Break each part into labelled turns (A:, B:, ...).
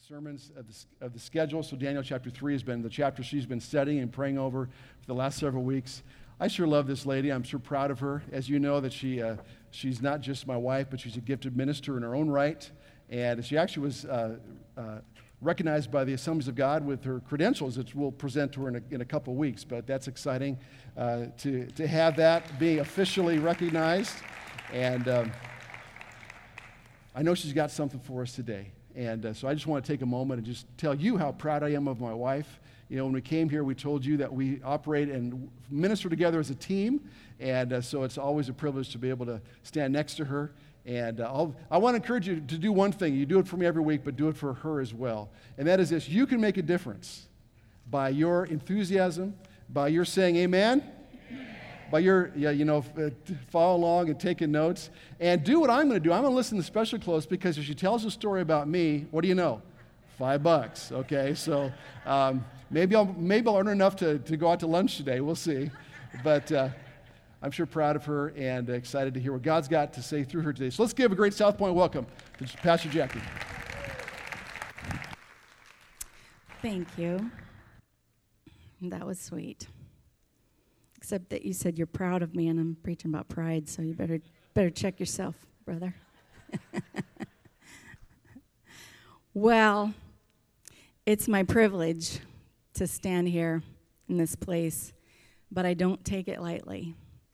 A: sermons of the schedule. So Daniel chapter 3 has been the chapter she's been studying and praying over for the last several weeks. I sure love this lady. I'm sure proud of her. As you know, that she's not just my wife, but she's a gifted minister in her own right. And she actually was recognized by the Assemblies of God with her credentials that we'll present to her in a couple of weeks. But that's exciting to have that being officially recognized. And I know she's got something for us today. And so I just want to take a moment and just tell you how proud I am of my wife. You know, when we came here, we told you that we operate and minister together as a team. And so it's always a privilege to be able to stand next to her. And I want to encourage you to do one thing. You do it for me every week, but do it for her as well. And that is this: you can make a difference by your enthusiasm, by your saying amen, by your, follow along and taking notes. And do what I'm going to do. I'm going to listen especially close, because if she tells a story about me, what do you know? $5, okay? So maybe I'll earn enough to go out to lunch today. We'll see. But I'm sure proud of her and excited to hear what God's got to say through her today. So let's give a great South Point welcome to Pastor Jackie.
B: Thank you. That was sweet. Except that you said you're proud of me, and I'm preaching about pride, so you better check yourself, brother. Well, it's my privilege to stand here in this place, but I don't take it lightly.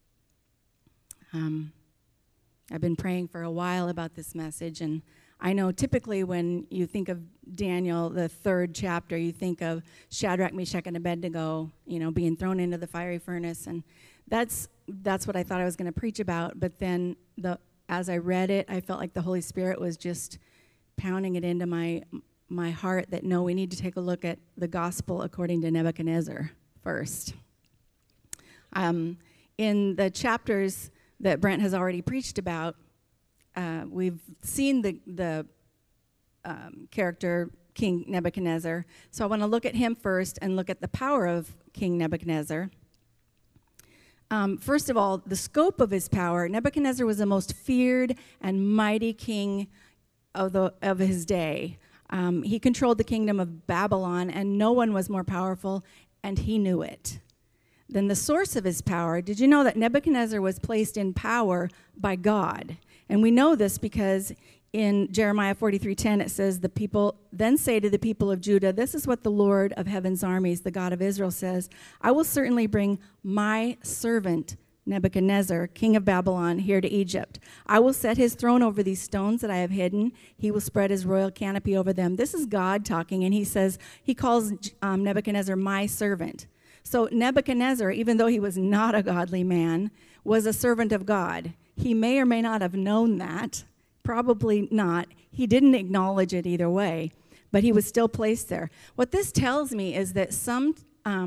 B: I've been praying for a while about this message, and I know typically when you think of Daniel, the 3rd chapter, you think of Shadrach, Meshach, and Abednego, being thrown into the fiery furnace, and that's what I thought I was going to preach about. But then as I read it, I felt like the Holy Spirit was just pounding it into my heart that no, we need to take a look at the gospel according to Nebuchadnezzar first. In the chapters that Brent has already preached about, we've seen the character King Nebuchadnezzar. So I want to look at him first and look at the power of King Nebuchadnezzar. First of all, the scope of his power. Nebuchadnezzar was the most feared and mighty king of his day. He controlled the kingdom of Babylon, and no one was more powerful, and he knew it. Then the source of his power. Did you know that Nebuchadnezzar was placed in power by God? And we know this because in Jeremiah 43:10 it says, "The people then say to the people of Judah, this is what the Lord of heaven's armies, the God of Israel, says, I will certainly bring my servant Nebuchadnezzar, king of Babylon, here to Egypt. I will set his throne over these stones that I have hidden. He will spread his royal canopy over them." This is God talking, and he calls Nebuchadnezzar my servant. So Nebuchadnezzar, even though he was not a godly man, was a servant of God. He may or may not have known that. Probably not. He didn't acknowledge it either way, but he was still placed there. What this tells me is that some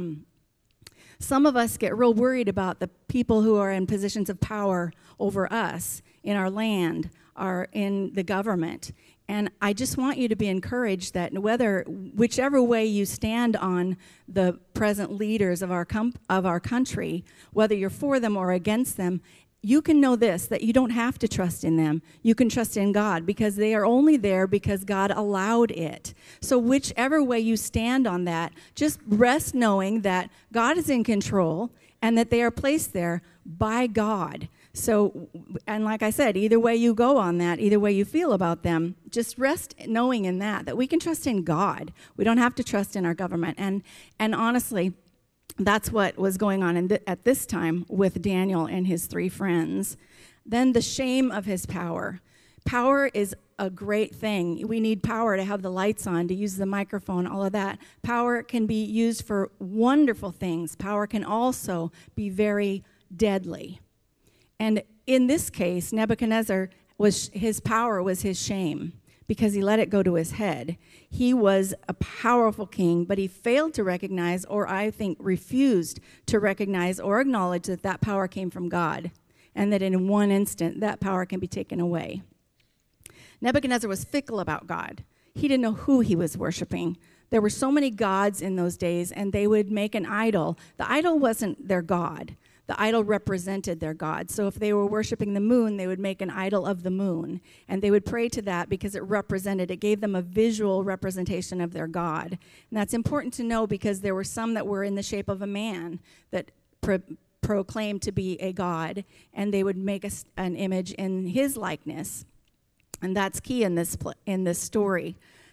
B: of us get real worried about the people who are in positions of power over us, in our land, or in the government. And I just want you to be encouraged that whichever way you stand on the present leaders of our country, whether you're for them or against them, you can know this, that you don't have to trust in them. You can trust in God, because they are only there because God allowed it. So whichever way you stand on that, just rest knowing that God is in control and that they are placed there by God. So, and like I said, either way you go on that, either way you feel about them, just rest knowing in that we can trust in God. We don't have to trust in our government. And honestly, that's what was going on at this time with Daniel and his 3 friends. Then the shame of his power. Power is a great thing. We need power to have the lights on, to use the microphone, all of that. Power can be used for wonderful things. Power can also be very deadly. And in this case, Nebuchadnezzar, his power was his shame, because he let it go to his head. He was a powerful king, but he failed to recognize, or I think refused to recognize or acknowledge that power came from God, and that in one instant that power can be taken away. Nebuchadnezzar was fickle about God. He didn't know who he was worshiping. There were so many gods in those days, and they would make an idol. The idol wasn't their God. the idol represented their god. So if they were worshiping the moon, they would make an idol of the moon, and they would pray to that because it gave them a visual representation of their god. And that's important to know because there were some that were in the shape of a man that proclaimed to be a god, and they would make an image in his likeness. And that's key in this story.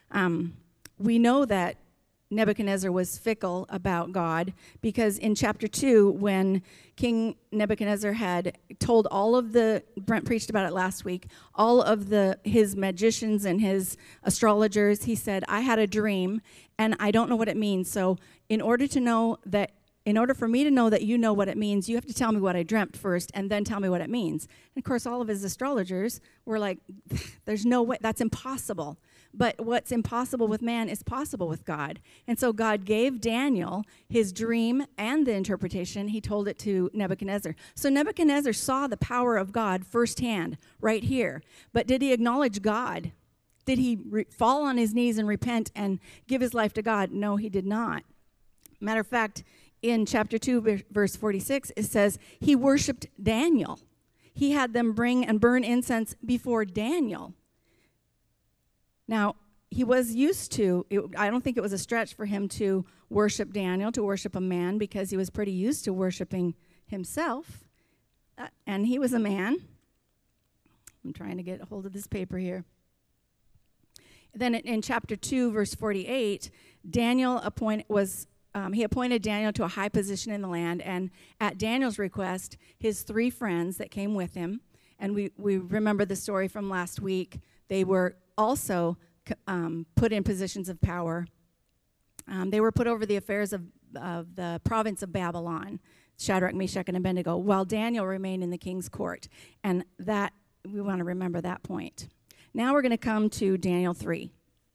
B: We know that Nebuchadnezzar was fickle about God because in chapter 2, when King Nebuchadnezzar had told Brent preached about it last week, all of his magicians and his astrologers, he said, I had a dream and I don't know what it means. So in order for me to know that you know what it means, you have to tell me what I dreamt first and then tell me what it means. And of course, all of his astrologers were like, there's no way, that's impossible. But what's impossible with man is possible with God. And so God gave Daniel his dream and the interpretation. He told it to Nebuchadnezzar. So Nebuchadnezzar saw the power of God firsthand right here. But did he acknowledge God? Did he fall on his knees and repent and give his life to God? No, he did not. Matter of fact, in chapter 2, verse 46, it says he worshiped Daniel. He had them bring and burn incense before Daniel. Now, he was used to, I don't think it was a stretch for him to worship Daniel, to worship a man, because he was pretty used to worshiping himself. And he was a man. I'm trying to get a hold of this paper here. Then in chapter 2, verse 48, Daniel he appointed Daniel to a high position in the land, and at Daniel's request, his 3 friends that came with him, and we remember the story from last week, they were also put in positions of power. They were put over the affairs of the province of Babylon, Shadrach, Meshach, and Abednego, while Daniel remained in the king's court. And that we want to remember that point. Now we're going to come to Daniel 3.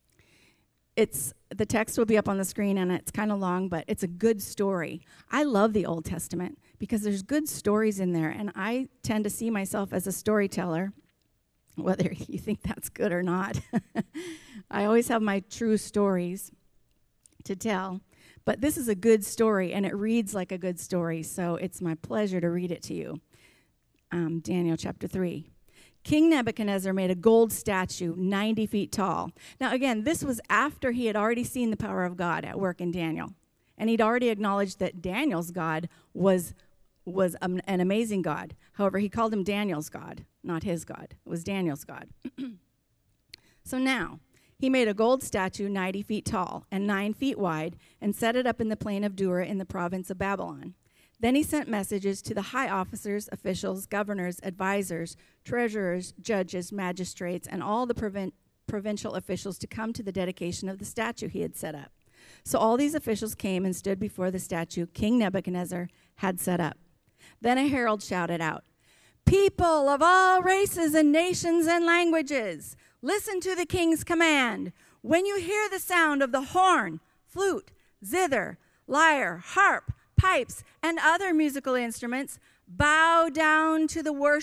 B: The text will be up on the screen, and it's kind of long, but it's a good story. I love the Old Testament because there's good stories in there, and I tend to see myself as a storyteller, whether you think that's good or not. I always have my true stories to tell, but this is a good story, and it reads like a good story, so it's my pleasure to read it to you. Daniel chapter 3. King Nebuchadnezzar made a gold statue 90 feet tall. Now, again, this was after he had already seen the power of God at work in Daniel. And he'd already acknowledged that Daniel's God was an amazing God. However, he called him Daniel's God, not his God. It was Daniel's God. So now, he made a gold statue 90 feet tall and 9 feet wide and set it up in the plain of Dura in the province of Babylon. Then he sent messages to the high officers, officials, governors, advisors, treasurers, judges, magistrates, and all the provincial officials to come to the dedication of the statue he had set up. So all these officials came and stood before the statue King Nebuchadnezzar had set up. Then a herald shouted out, "People of all races and nations and languages, listen to the king's command. When you hear the sound of the horn, flute, zither, lyre, harp, pipes, and other musical instruments, bow down to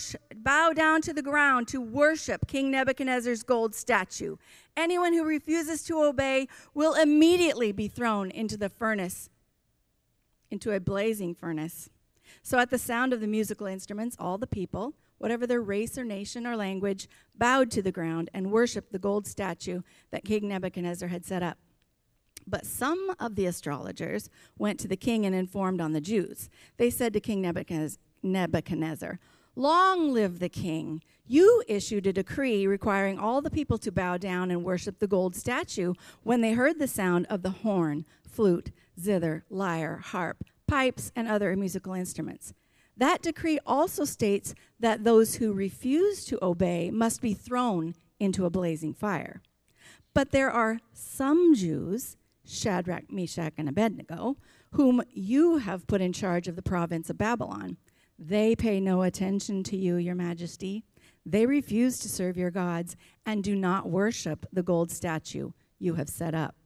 B: the ground to worship King Nebuchadnezzar's gold statue. Anyone who refuses to obey will immediately be thrown into the furnace, into a blazing furnace." So at the sound of the musical instruments, all the people, whatever their race or nation or language, bowed to the ground and worshiped the gold statue that King Nebuchadnezzar had set up. But some of the astrologers went to the king and informed on the Jews. They said to King Nebuchadnezzar, "Long live the king. You issued a decree requiring all the people to bow down and worship the gold statue when they heard the sound of the horn, flute, zither, lyre, harp, pipes, and other musical instruments. That decree also states that those who refuse to obey must be thrown into a blazing fire. But there are some Jews, Shadrach, Meshach, and Abednego, whom you have put in charge of the province of Babylon. They pay no attention to you, your majesty. They refuse to serve your gods and do not worship the gold statue you have set up."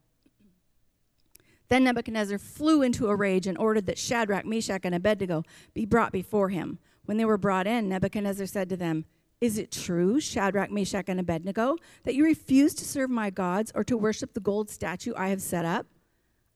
B: Then Nebuchadnezzar flew into a rage and ordered that Shadrach, Meshach, and Abednego be brought before him. When they were brought in, Nebuchadnezzar said to them, "Is it true, Shadrach, Meshach, and Abednego, that you refuse to serve my gods or to worship the gold statue I have set up?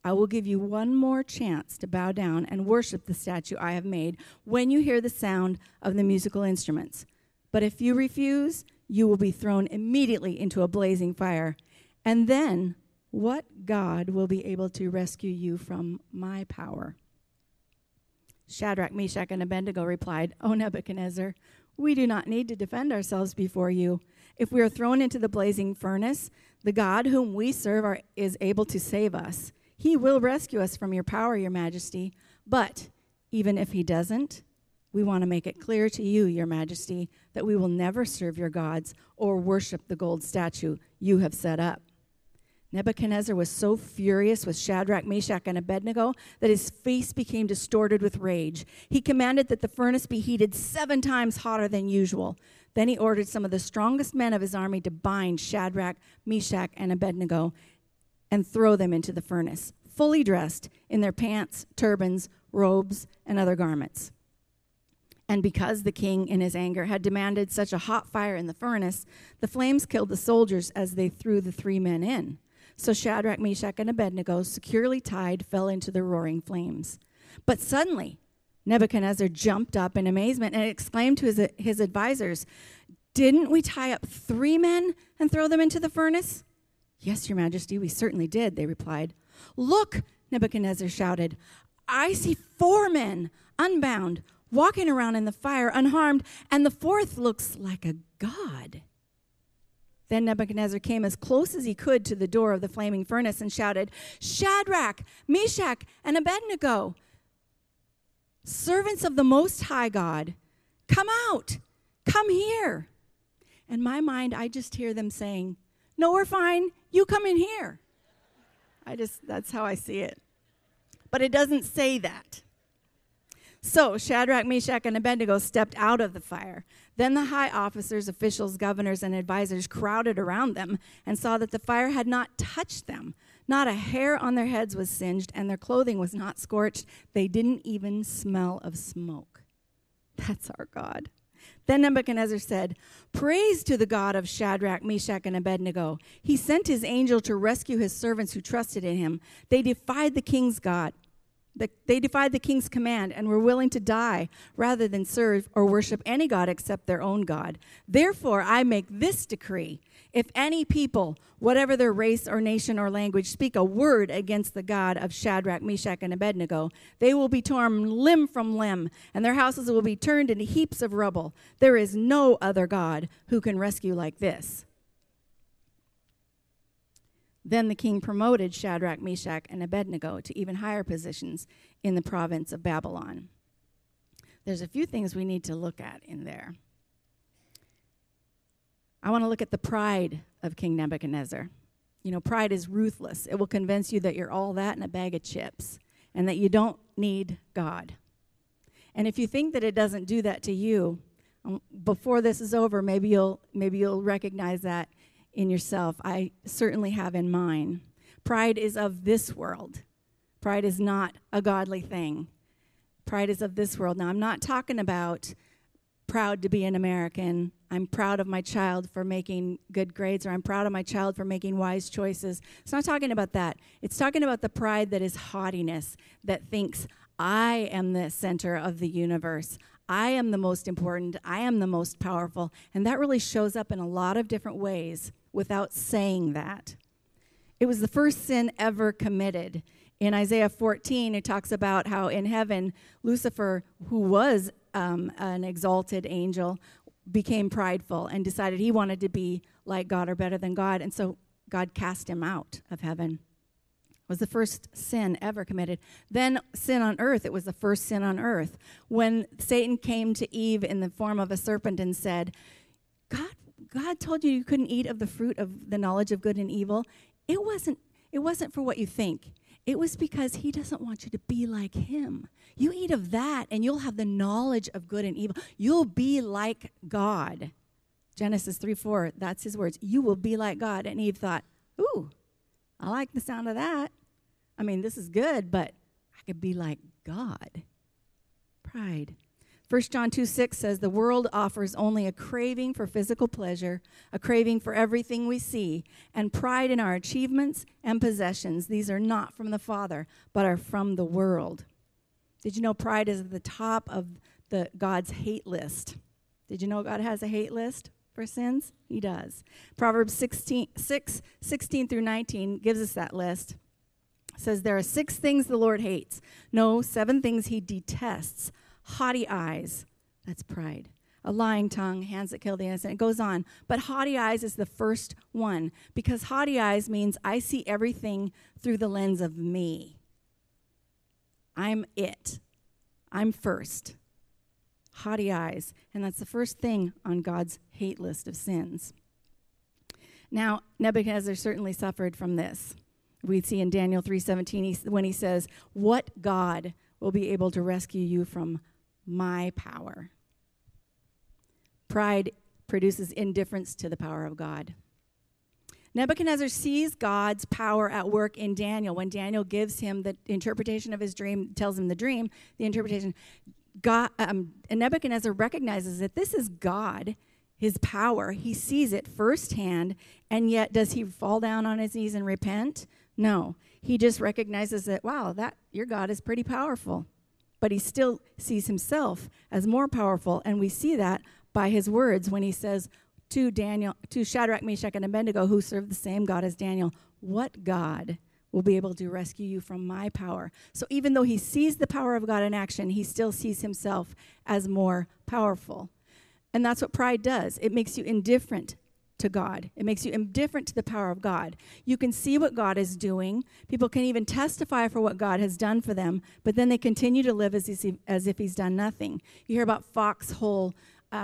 B: I will give you one more chance to bow down and worship the statue I have made when you hear the sound of the musical instruments. But if you refuse, you will be thrown immediately into a blazing fire. And then, what God will be able to rescue you from my power?" Shadrach, Meshach, and Abednego replied, "O Nebuchadnezzar, we do not need to defend ourselves before you. If we are thrown into the blazing furnace, the God whom we serve is able to save us. He will rescue us from your power, your majesty. But even if he doesn't, we want to make it clear to you, your majesty, that we will never serve your gods or worship the gold statue you have set up." Nebuchadnezzar was so furious with Shadrach, Meshach, and Abednego that his face became distorted with rage. He commanded that the furnace be heated 7 times hotter than usual. Then he ordered some of the strongest men of his army to bind Shadrach, Meshach, and Abednego and throw them into the furnace, fully dressed in their pants, turbans, robes, and other garments. And because the king, in his anger, had demanded such a hot fire in the furnace, the flames killed the soldiers as they threw the 3 men in. So Shadrach, Meshach, and Abednego, securely tied, fell into the roaring flames. But suddenly, Nebuchadnezzar jumped up in amazement and exclaimed to his advisors, "Didn't we tie up 3 men and throw them into the furnace?" "Yes, your majesty, we certainly did," they replied. "Look," Nebuchadnezzar shouted, "I see 4 men, unbound, walking around in the fire, unharmed, and the 4th looks like a god." Then Nebuchadnezzar came as close as he could to the door of the flaming furnace and shouted, "Shadrach, Meshach, and Abednego, servants of the Most High God, come out, come here." In my mind, I just hear them saying, "No, we're fine, you come in here." That's how I see it. But it doesn't say that. So Shadrach, Meshach, and Abednego stepped out of the fire. Then the high officers, officials, governors, and advisors crowded around them and saw that the fire had not touched them. Not a hair on their heads was singed, and their clothing was not scorched. They didn't even smell of smoke. That's our God. Then Nebuchadnezzar said, "Praise to the God of Shadrach, Meshach, and Abednego. He sent his angel to rescue his servants who trusted in him. They defied the king's command and were willing to die rather than serve or worship any god except their own God. Therefore, I make this decree. If any people, whatever their race or nation or language, speak a word against the God of Shadrach, Meshach, and Abednego, they will be torn limb from limb, and their houses will be turned into heaps of rubble. There is no other God who can rescue like this." Then the king promoted Shadrach, Meshach, and Abednego to even higher positions in the province of Babylon. There's a few things we need to look at in there. I want to look at the pride of King Nebuchadnezzar. You know, pride is ruthless. It will convince you that you're all that in a bag of chips and that you don't need God. And if you think that it doesn't do that to you, before this is over, maybe you'll recognize that in yourself. I certainly have in mine. Pride is of this world. Pride is not a godly thing. Pride is of this world. Now, I'm not talking about proud to be an American. I'm proud of my child for making good grades, or I'm proud of my child for making wise choices. It's not talking about that. It's talking about the pride that is haughtiness, that thinks, I am the center of the universe. I am the most important. I am the most powerful. And that really shows up in a lot of different ways without saying that. It was the first sin ever committed. In Isaiah 14, it talks about how in heaven, Lucifer, who was an exalted angel, became prideful and decided he wanted to be like God or better than God. And so God cast him out of heaven. It was the first sin ever committed. Then sin on earth, it was the first sin on earth. When Satan came to Eve in the form of a serpent and said, God told you couldn't eat of the fruit of the knowledge of good and evil. It wasn't for what you think. It was because he doesn't want you to be like him. You eat of that and you'll have the knowledge of good and evil. You'll be like God. Genesis 3:4, that's his words. You will be like God. And Eve thought, ooh, I like the sound of that. I mean, this is good, but I could be like God. Pride. 1 John 2:6 says, the world offers only a craving for physical pleasure, a craving for everything we see, and pride in our achievements and possessions. These are not from the Father, but are from the world. Did you know pride is at the top of God's hate list? Did you know God has a hate list for sins? He does. Proverbs 6:16 through 19 gives us that list. It says, there are 6 things the Lord hates. No, 7 things he detests. Haughty eyes, that's pride. A lying tongue, hands that kill the innocent. It goes on. But haughty eyes is the first one, because haughty eyes means I see everything through the lens of me. I'm it. I'm first. Haughty eyes. And that's the first thing on God's hate list of sins. Now, Nebuchadnezzar certainly suffered from this. We see in Daniel 3:17 when he says, what God will be able to rescue you from my power? Pride produces indifference to the power of God. Nebuchadnezzar sees God's power at work in Daniel. When Daniel gives him the interpretation of his dream, tells him the dream, the interpretation, and Nebuchadnezzar recognizes that this is God, his power. He sees it firsthand, and yet does he fall down on his knees and repent? No. He just recognizes that, wow, your God is pretty powerful. But he still sees himself as more powerful, and we see that by his words when he says to Shadrach, Meshach, and Abednego, who served the same God as Daniel, what God will be able to rescue you from my power? So even though he sees the power of God in action, he still sees himself as more powerful. And that's what pride does. It makes you indifferent to God. It makes you indifferent to the power of God. You can see what God is doing. People can even testify for what God has done for them, but then they continue to live as if he's done nothing. You hear about foxhole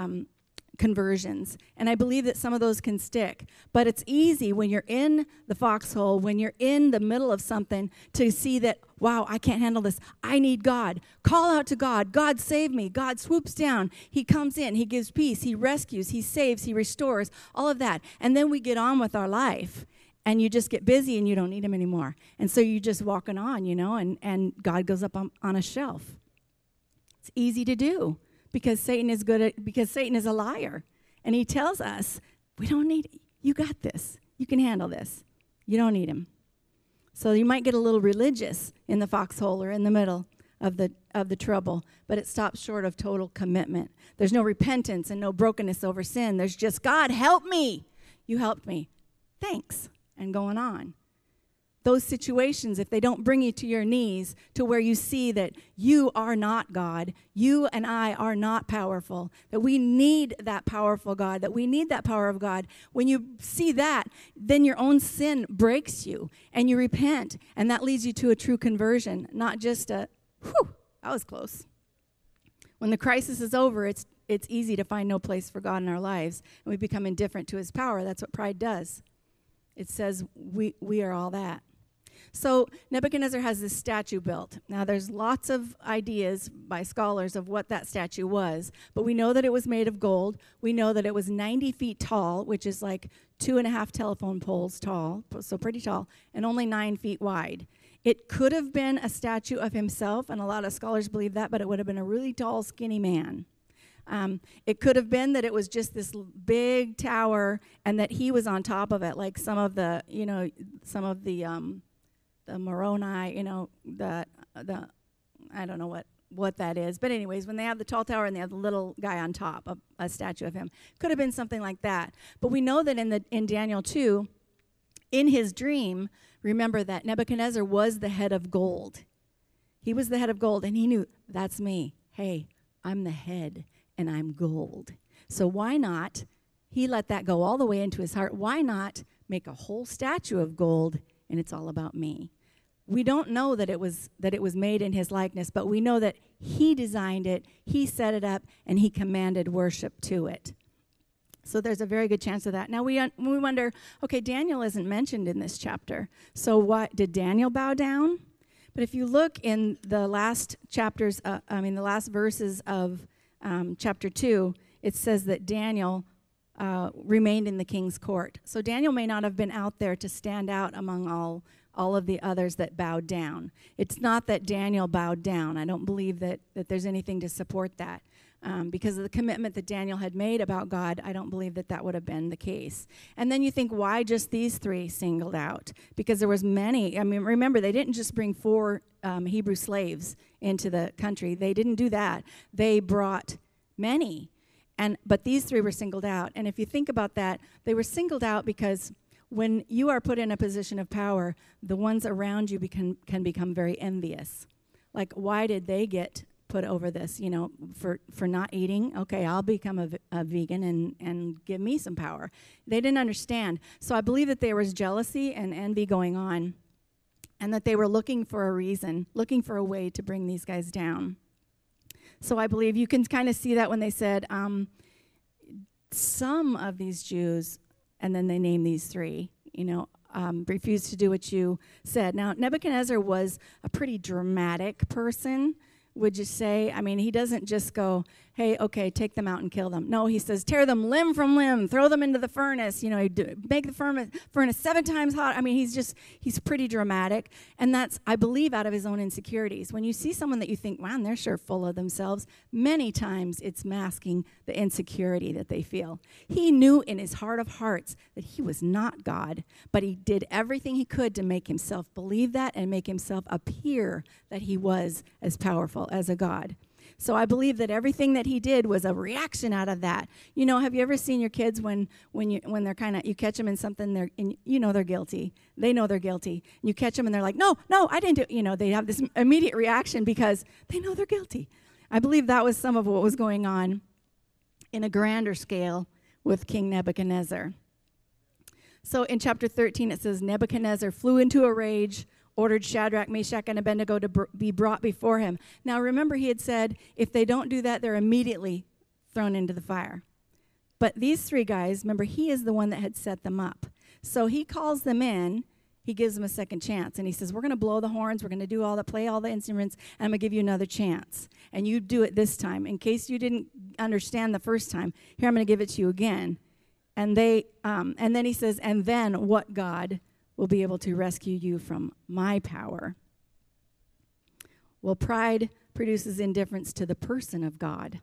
B: conversions, and I believe that some of those can stick. But it's easy when you're in the foxhole, when you're in the middle of something, to see that, wow, I can't handle this. I need God. Call out to God. God, save me. God swoops down. He comes in. He gives peace. He rescues. He saves. He restores. All of that. And then we get on with our life, and you just get busy, and you don't need him anymore. And so you're just walking on, and God goes up on a shelf. It's easy to do. Because Satan is a liar. And he tells us, we don't need, you got this. You can handle this. You don't need him. So you might get a little religious in the foxhole or in the middle of the trouble, but it stops short of total commitment. There's no repentance and no brokenness over sin. There's just, God, help me. You helped me. Thanks. And going on. Those situations, if they don't bring you to your knees to where you see that you are not God, you and I are not powerful, that we need that powerful God, that we need that power of God, when you see that, then your own sin breaks you and you repent, and that leads you to a true conversion, not just a, whew, that was close. When the crisis is over, it's easy to find no place for God in our lives, and we become indifferent to his power. That's what pride does. It says we are all that. So Nebuchadnezzar has this statue built. Now, there's lots of ideas by scholars of what that statue was, but we know that it was made of gold. We know that it was 90 feet tall, which is like 2.5 telephone poles tall, so pretty tall, and only 9 feet wide. It could have been a statue of himself, and a lot of scholars believe that, but it would have been a really tall, skinny man. It could have been that it was just this big tower, and that he was on top of it, like some of the Moroni, the I don't know what that is. But anyways, when they have the tall tower and they have the little guy on top, of a statue of him. Could have been something like that. But we know that in Daniel 2, in his dream, remember that Nebuchadnezzar was the head of gold. He was the head of gold, and he knew, that's me. Hey, I'm the head, and I'm gold. So why not, he let that go all the way into his heart, why not make a whole statue of gold, and it's all about me? We don't know that it was made in his likeness, but we know that he designed it, he set it up, and he commanded worship to it. So there's a very good chance of that. Now we wonder, okay, Daniel isn't mentioned in this chapter, so what, did Daniel bow down? But if you look in the last chapters, the last verses of chapter 2, it says that Daniel remained in the king's court. So Daniel may not have been out there to stand out among all of the others that bowed down. It's not that Daniel bowed down. I don't believe that there's anything to support that. Because of the commitment that Daniel had made about God, I don't believe that that would have been the case. And then you think, why just these three singled out? Because there was many. I mean, remember, they didn't just bring 4 Hebrew slaves into the country. They didn't do that. They brought many. But these 3 were singled out. And if you think about that, they were singled out because when you are put in a position of power, the ones around you can become very envious. Like, why did they get put over this, for not eating? Okay, I'll become a vegan and give me some power. They didn't understand. So I believe that there was jealousy and envy going on, and that they were looking for a reason, looking for a way to bring these guys down. So I believe you can kind of see that when they said, some of these Jews, and then they name these 3, refused to do what you said. Now, Nebuchadnezzar was a pretty dramatic person, would you say? I mean, he doesn't just go, hey, okay, take them out and kill them. No, he says, tear them limb from limb, throw them into the furnace, make the furnace 7 times hot. I mean, he's pretty dramatic. And that's, I believe, out of his own insecurities. When you see someone that you think, wow, they're sure full of themselves, many times it's masking the insecurity that they feel. He knew in his heart of hearts that he was not God, but he did everything he could to make himself believe that and make himself appear that he was as powerful as a God. So I believe that everything that he did was a reaction out of that. Have you ever seen your kids when they're kind of, you catch them in something, they're guilty. They know they're guilty. And you catch them and they're like, no, I didn't do it. They have this immediate reaction because they know they're guilty. I believe that was some of what was going on in a grander scale with King Nebuchadnezzar. So in chapter 13, it says, Nebuchadnezzar flew into a rage, ordered Shadrach, Meshach, and Abednego to be brought before him. Now, remember, he had said, if they don't do that, they're immediately thrown into the fire. But these 3 guys, remember, he is the one that had set them up. So he calls them in. He gives them a second chance. And he says, we're going to blow the horns. We're going to do play all the instruments, and I'm going to give you another chance. And you do it this time. In case you didn't understand the first time, here, I'm going to give it to you again. And then he says, and then what God will be able to rescue you from my power? Well, pride produces indifference to the person of God.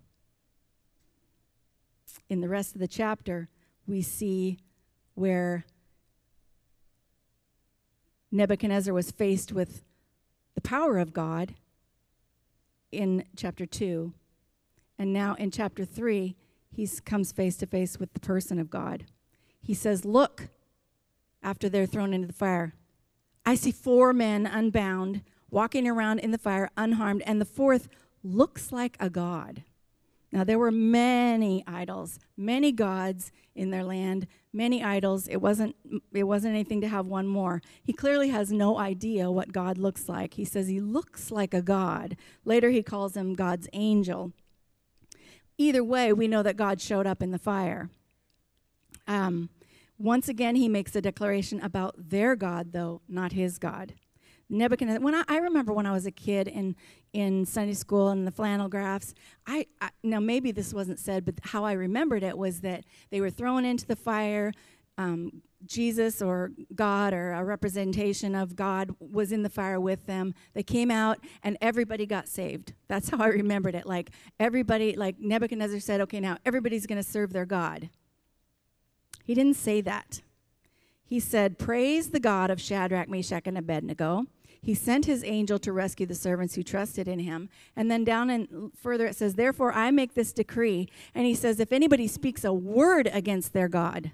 B: In the rest of the chapter, we see where Nebuchadnezzar was faced with the power of God in chapter 2. And now in chapter 3, he comes face to face with the person of God. He says, look, after they're thrown into the fire, I see 4 men unbound, walking around in the fire unharmed, and the 4th looks like a god. Now, there were many idols, many gods in their land, many idols. It wasn't anything to have one more. He clearly has no idea what God looks like. He says he looks like a god. Later, he calls him God's angel. Either way, we know that God showed up in the fire. Once again, he makes a declaration about their God, though, not his God. Nebuchadnezzar. I remember when I was a kid in Sunday school and the flannel graphs, now maybe this wasn't said, but how I remembered it was that they were thrown into the fire. Jesus or God or a representation of God was in the fire with them. They came out and everybody got saved. That's how I remembered it. Like everybody, like Nebuchadnezzar said, okay, now everybody's going to serve their God. He didn't say that. He said, praise the God of Shadrach, Meshach, and Abednego. He sent his angel to rescue the servants who trusted in him. And then down and further it says, therefore I make this decree. And he says, if anybody speaks a word against their God,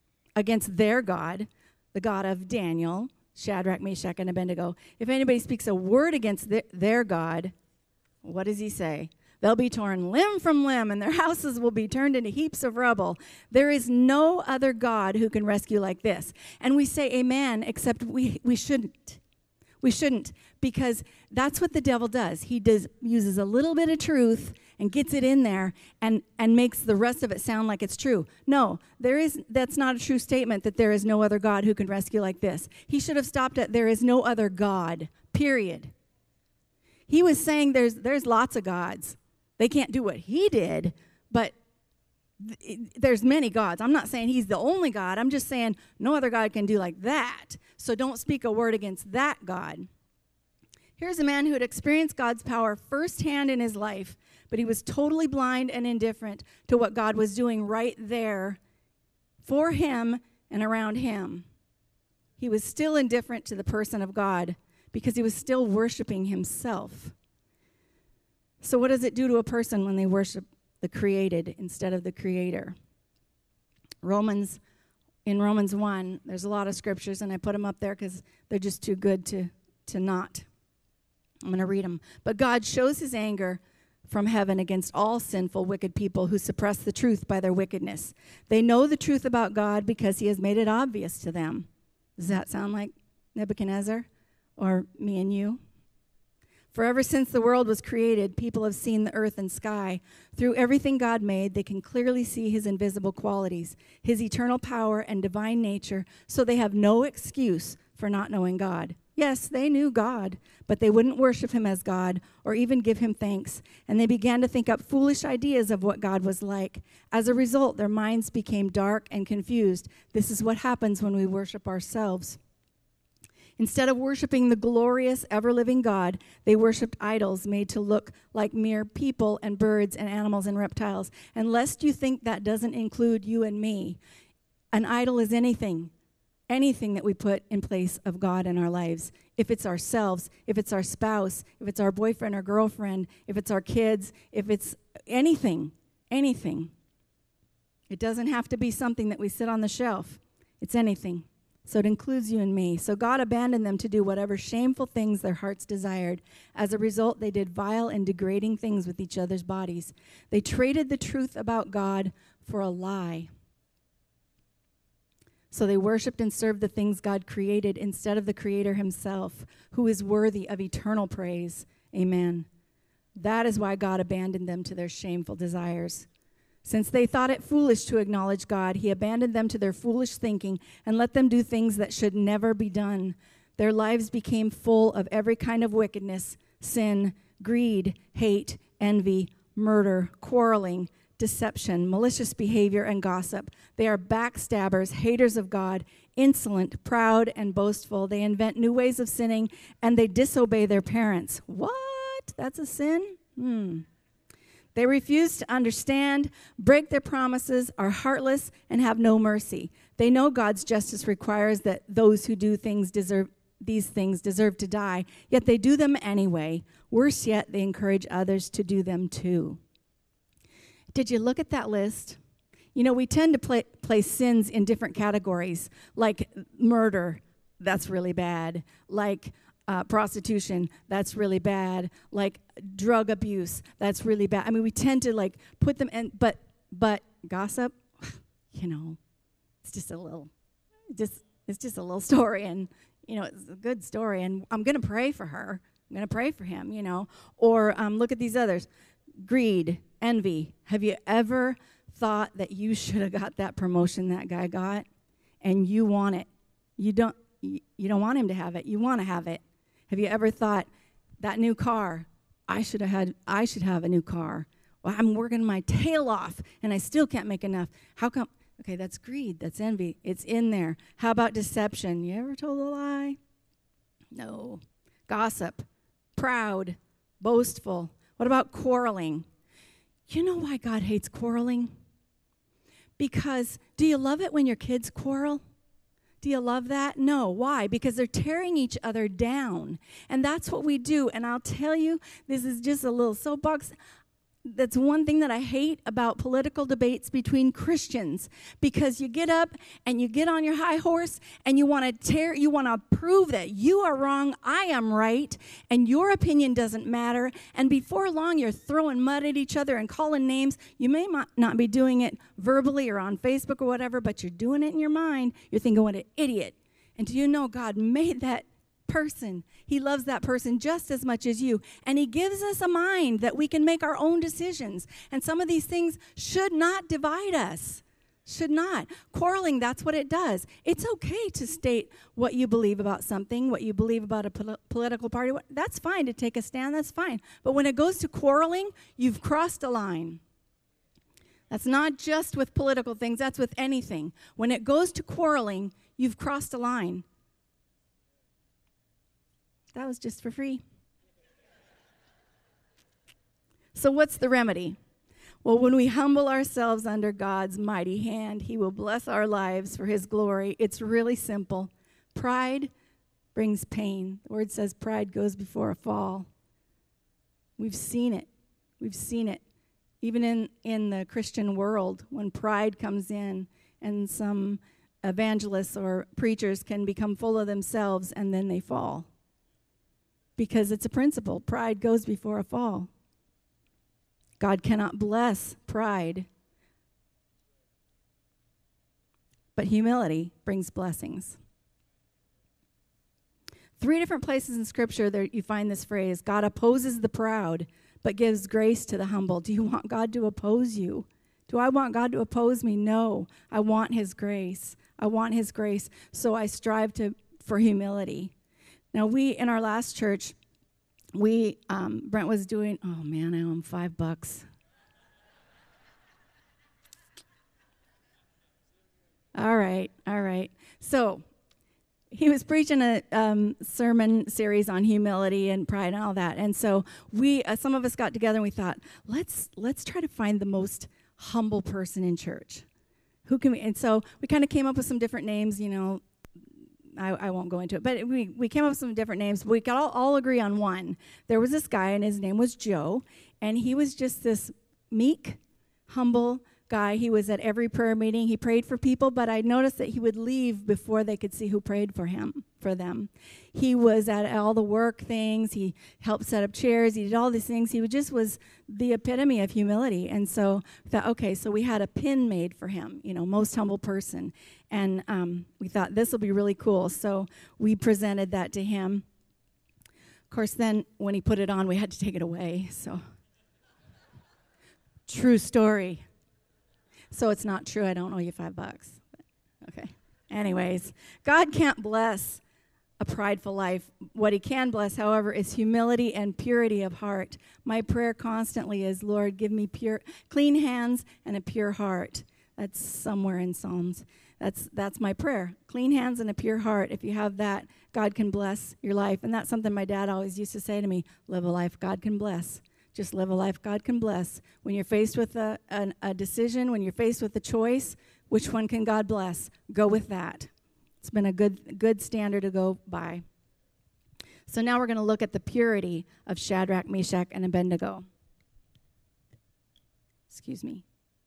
B: the God of Daniel, Shadrach, Meshach, and Abednego, if anybody speaks a word against their God, what does he say? They'll be torn limb from limb, and their houses will be turned into heaps of rubble. There is no other God who can rescue like this. And we say amen, except we shouldn't. We shouldn't, because that's what the devil does. He uses a little bit of truth and gets it in there and makes the rest of it sound like it's true. No, that's not a true statement that there is no other God who can rescue like this. He should have stopped at there is no other God, period. He was saying there's lots of gods. They can't do what he did, but there's many gods. I'm not saying he's the only God. I'm just saying no other God can do like that. So don't speak a word against that God. Here's a man who had experienced God's power firsthand in his life, but he was totally blind and indifferent to what God was doing right there for him and around him. He was still indifferent to the person of God because he was still worshiping himself. So what does it do to a person when they worship the created instead of the creator? In Romans 1, there's a lot of scriptures, and I put them up there because they're just too good to not. I'm going to read them. But God shows his anger from heaven against all sinful, wicked people who suppress the truth by their wickedness. They know the truth about God because he has made it obvious to them. Does that sound like Nebuchadnezzar or me and you? For ever since the world was created, people have seen the earth and sky. Through everything God made, they can clearly see his invisible qualities, his eternal power and divine nature, so they have no excuse for not knowing God. Yes, they knew God, but they wouldn't worship him as God or even give him thanks, and they began to think up foolish ideas of what God was like. As a result, their minds became dark and confused. This is what happens when we worship ourselves. Instead of worshiping the glorious, ever-living God, they worshiped idols made to look like mere people and birds and animals and reptiles. And lest you think that doesn't include you and me, an idol is anything that we put in place of God in our lives. If it's ourselves, if it's our spouse, if it's our boyfriend or girlfriend, if it's our kids, if it's anything. It doesn't have to be something that we sit on the shelf. It's anything. So it includes you and me. So God abandoned them to do whatever shameful things their hearts desired. As a result, they did vile and degrading things with each other's bodies. They traded the truth about God for a lie. So they worshiped and served the things God created instead of the Creator himself, who is worthy of eternal praise. Amen. That is why God abandoned them to their shameful desires. Since they thought it foolish to acknowledge God, he abandoned them to their foolish thinking and let them do things that should never be done. Their lives became full of every kind of wickedness, sin, greed, hate, envy, murder, quarreling, deception, malicious behavior, and gossip. They are backstabbers, haters of God, insolent, proud, and boastful. They invent new ways of sinning, and they disobey their parents. What? That's a sin? They refuse to understand, break their promises, are heartless, and have no mercy. They know God's justice requires that those who do these things deserve to die, yet they do them anyway. Worse yet, they encourage others to do them too. Did you look at that list? You know, we tend to place sins in different categories, like murder, that's really bad, like prostitution, that's really bad, like drug abuse, that's really bad. I mean, we tend to put them in, but gossip, it's just a little story, and it's a good story, and I'm going to pray for her. I'm going to pray for him, Or look at these others. Greed, envy. Have you ever thought that you should have got that promotion that guy got, and you want it? You don't want him to have it. You want to have it. Have you ever thought, that new car, I should have a new car. Well, I'm working my tail off, and I still can't make enough. How come? Okay, that's greed. That's envy. It's in there. How about deception? You ever told a lie? No. Gossip. Proud. Boastful. What about quarreling? You know why God hates quarreling? Because, do you love it when your kids quarrel? Do you love that? No. Why? Because they're tearing each other down. And that's what we do. And I'll tell you, this is just a little soapbox. That's one thing that I hate about political debates between Christians, because you get up and you get on your high horse and you want to prove that you are wrong, I am right, and your opinion doesn't matter. And before long, you're throwing mud at each other and calling names. You may not be doing it verbally or on Facebook or whatever, but you're doing it in your mind. You're thinking, what an idiot. And do you know God made that person? He loves that person just as much as you, and he gives us a mind that we can make our own decisions, and some of these things should not divide us. Should not. Quarreling, that's what it does. It's okay to state what you believe about something, what you believe about a political party. That's fine to take a stand, that's fine. But when it goes to quarreling, you've crossed a line. That's not just with political things, that's with anything. When it goes to quarreling, you've crossed a line. That was just for free. So what's the remedy? Well, when we humble ourselves under God's mighty hand, he will bless our lives for his glory. It's really simple. Pride brings pain. The word says pride goes before a fall. We've seen it. We've seen it. Even in the Christian world, when pride comes in and some evangelists or preachers can become full of themselves and then they fall. Because it's a principle. Pride goes before a fall. God cannot bless pride, but humility brings blessings. 3 different places in Scripture there you find this phrase, God opposes the proud, but gives grace to the humble. Do you want God to oppose you? Do I want God to oppose me? No. I want his grace. I want his grace, so I strive for humility. Now, in our last church, Brent was doing, oh man, I owe him $5. All right. So he was preaching a sermon series on humility and pride and all that. And so some of us got together and we thought, let's try to find the most humble person in church. Who can we? And so we kind of came up with some different names, I won't go into it, but we came up with some different names. We could all agree on one. There was this guy, and his name was Joe, and he was just this meek, humble guy. He was at every prayer meeting. He prayed for people, but I noticed that he would leave before they could see who prayed for them. He was at all the work things. He helped set up chairs. He did all these things. He was the epitome of humility. And so we thought, okay, so we had a pin made for him, most humble person. And we thought this will be really cool. So we presented that to him. Of course, then when he put it on, we had to take it away. So true story. So it's not true. I don't owe you $5. Okay. Anyways, God can't bless a prideful life. What he can bless, however, is humility and purity of heart. My prayer constantly is, Lord, give me clean hands and a pure heart. That's somewhere in Psalms. That's my prayer. Clean hands and a pure heart. If you have that, God can bless your life. And that's something my dad always used to say to me, live a life God can bless. Just live a life God can bless. When you're faced with a decision, when you're faced with a choice, which one can God bless? Go with that. It's been a good standard to go by. So now we're going to look at the purity of Shadrach, Meshach, and Abednego. Excuse me.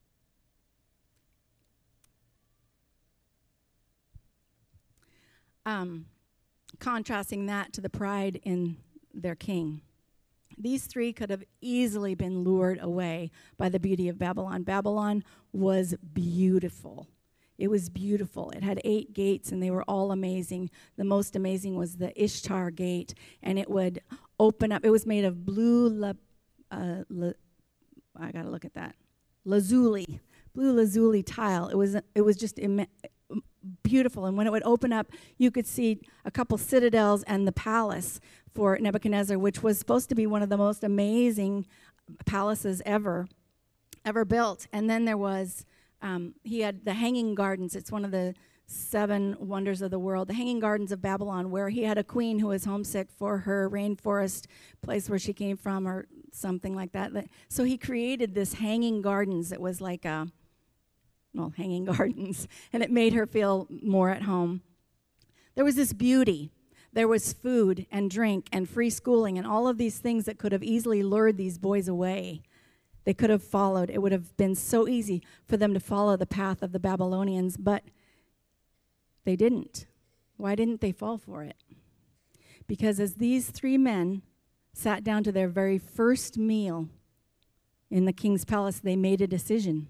B: Contrasting that to the pride in their king. These 3 could have easily been lured away by the beauty of Babylon. Babylon was beautiful. It was beautiful. It had 8 gates, and they were all amazing. The most amazing was the Ishtar gate, and it would open up. It was made of blue, I got to look at that, blue lazuli tile. It was just beautiful, and when it would open up, you could see a couple citadels and the palace for Nebuchadnezzar, which was supposed to be one of the most amazing palaces ever built. And then there was, he had the Hanging Gardens. It's one of the 7 wonders of the world, the Hanging Gardens of Babylon, where he had a queen who was homesick for her rainforest place where she came from or something like that. So he created this Hanging Gardens. It was like hanging gardens, and it made her feel more at home. There was this beauty. There was food and drink and free schooling and all of these things that could have easily lured these boys away. They could have followed. It would have been so easy for them to follow the path of the Babylonians, but they didn't. Why didn't they fall for it? Because as these 3 men sat down to their very first meal in the king's palace, they made a decision.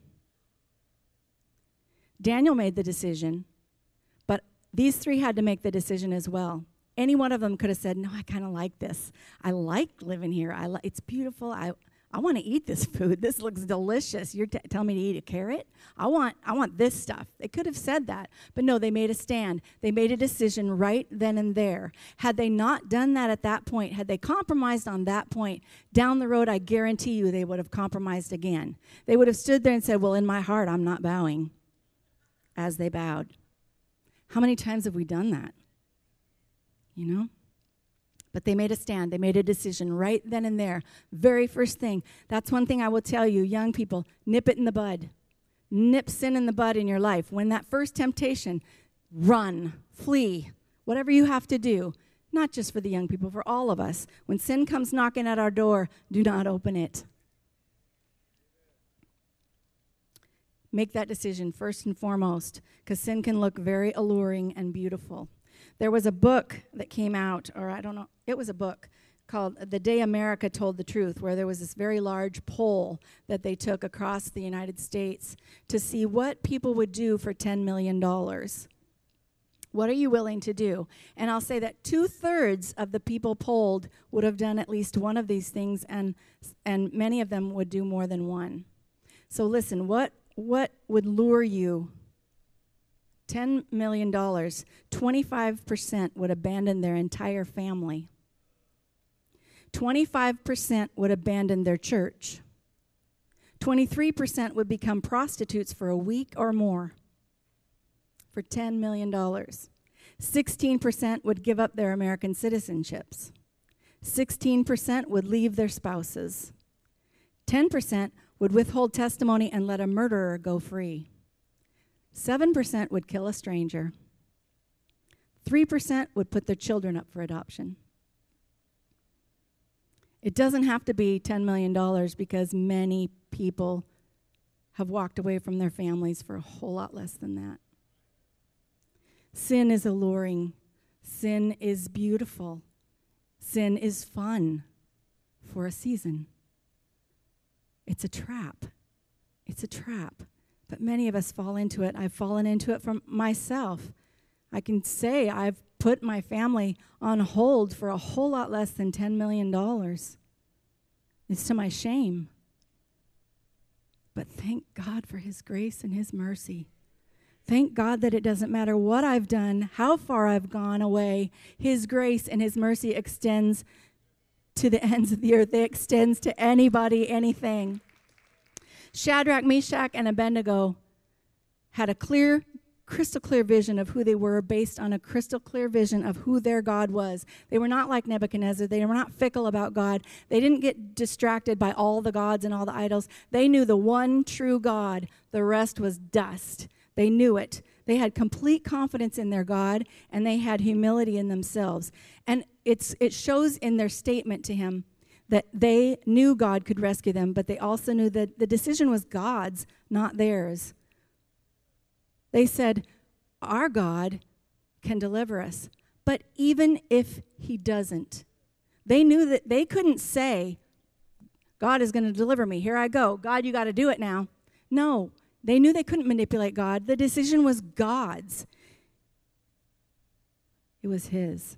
B: Daniel made the decision, but these 3 had to make the decision as well. Any one of them could have said, no, I kind of like this. I like living here. It's beautiful. I want to eat this food. This looks delicious. You're telling me to eat a carrot? I want this stuff. They could have said that, but no, they made a stand. They made a decision right then and there. Had they not done that at that point, had they compromised on that point, down the road, I guarantee you they would have compromised again. They would have stood there and said, well, in my heart, I'm not bowing, as they bowed. How many times have we done that? But they made a stand. They made a decision right then and there. Very first thing. That's one thing I will tell you, young people, nip it in the bud. Nip sin in the bud in your life. When that first temptation, run, flee, whatever you have to do. Not just for the young people, for all of us. When sin comes knocking at our door, do not open it. Make that decision first and foremost, because sin can look very alluring and beautiful. There was a book that came out, or I don't know, it was a book called The Day America Told the Truth, where there was this very large poll that they took across the United States to see what people would do for $10 million. What are you willing to do? And I'll say that 2/3 of the people polled would have done at least one of these things, and many of them would do more than one. So listen, what would lure you? $10 million, 25% would abandon their entire family. 25% would abandon their church. 23% would become prostitutes for a week or more for $10 million. 16% would give up their American citizenships. 16% would leave their spouses. 10% would withhold testimony and let a murderer go free. 7% would kill a stranger. 3% would put their children up for adoption. It doesn't have to be $10 million because many people have walked away from their families for a whole lot less than that. Sin is alluring. Sin is beautiful. Sin is fun for a season. It's a trap. It's a trap. But many of us fall into it. I've fallen into it from myself. I can say I've put my family on hold for a whole lot less than $10 million. It's to my shame. But thank God for his grace and his mercy. Thank God that it doesn't matter what I've done, how far I've gone away. His grace and his mercy extends to the ends of the earth. It extends to anybody, anything. Shadrach, Meshach, and Abednego had a crystal clear vision of who they were based on a crystal clear vision of who their God was. They were not like Nebuchadnezzar. They were not fickle about God. They didn't get distracted by all the gods and all the idols. They knew the one true God. The rest was dust. They knew it. They had complete confidence in their God, and they had humility in themselves. And it shows in their statement to him that they knew God could rescue them, but they also knew that the decision was God's, not theirs. They said, our God can deliver us. But even if he doesn't, they knew that they couldn't say, God is going to deliver me. Here I go. God, you got to do it now. No, they knew they couldn't manipulate God. The decision was God's. It was his.